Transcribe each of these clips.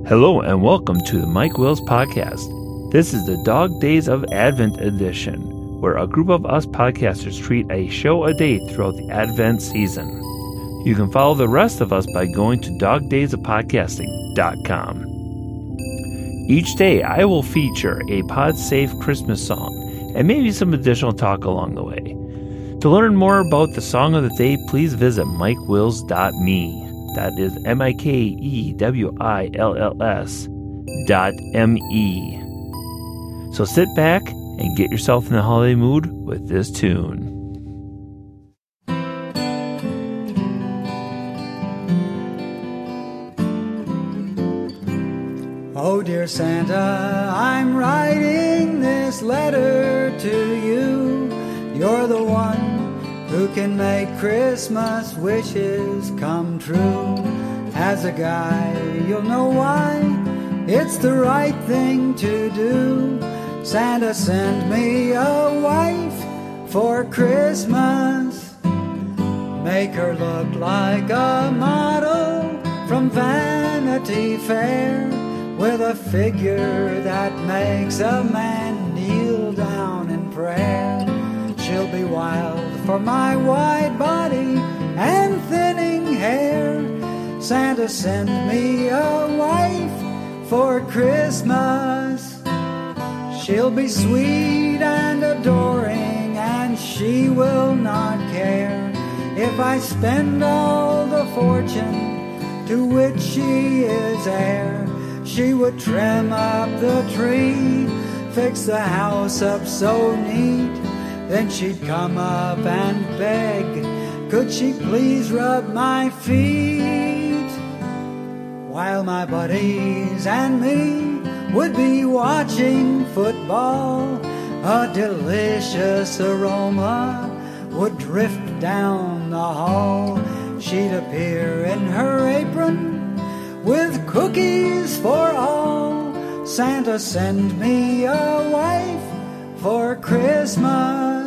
Hello and welcome to the Mike Wills Podcast. This is the Dog Days of Advent edition, where a group of us podcasters treat a show a day throughout the Advent season. You can follow the rest of us by going to dogdaysofpodcasting.com. Each day I will feature a pod-safe Christmas song and maybe some additional talk along the way. To learn more about the song of the day, please visit mikewills.me. That is MIKEWILLS.me. So sit back and get yourself in the holiday mood with this tune. Oh, dear Santa, I'm writing this letter to you. You're the one who can make Christmas wishes come true. As a guy, you'll know why it's the right thing to do. Santa sent me a wife for Christmas. Make her look like a model from Vanity Fair, with a figure that makes a man kneel down in prayer. She'll be wild for my wide body and thinning hair. Santa sent me a wife for Christmas. She'll be sweet and adoring, and she will not care if I spend all the fortune to which she is heir. She would trim up the tree, fix the house up so neat. Then she'd come up and beg, could she please rub my feet? While my buddies and me would be watching football, a delicious aroma would drift down the hall. She'd appear in her apron with cookies for all. Santa sent me a wife for Christmas.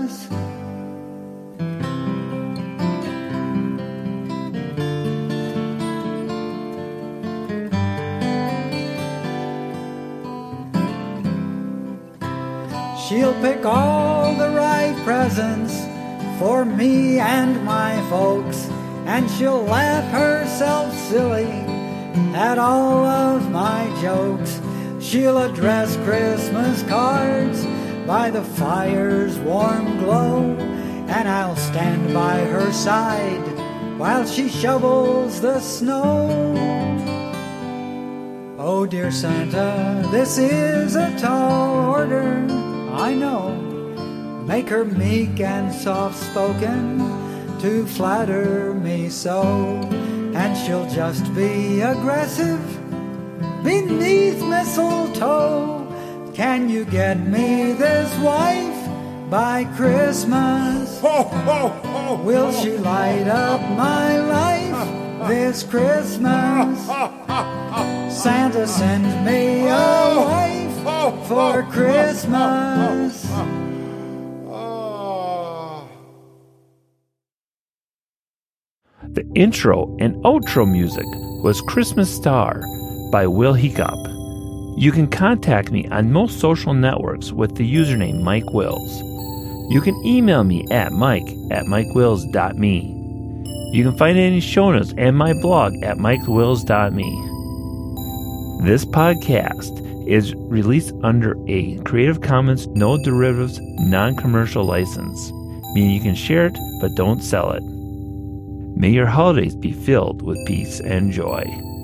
She'll pick all the right presents for me and my folks, and she'll laugh herself silly at all of my jokes. She'll address Christmas cards by the fire's warm glow, and I'll stand by her side while she shovels the snow. Oh, dear Santa, this is a tall order, I know. Make her meek and soft-spoken to flatter me so, and she'll just be aggressive beneath mistletoe. Can you get me this wife by Christmas? Ho, ho, ho, Will she light up my life this Christmas? Santa sent me a wife for Christmas. The intro and outro music was Christmas Star by Will Hiccup. You can contact me on most social networks with the username Mike Wills. You can email me at mike@mikewills.me. You can find any show notes and my blog at mikewills.me. This podcast is released under a Creative Commons No Derivatives Non-Commercial License, meaning you can share it but don't sell it. May your holidays be filled with peace and joy.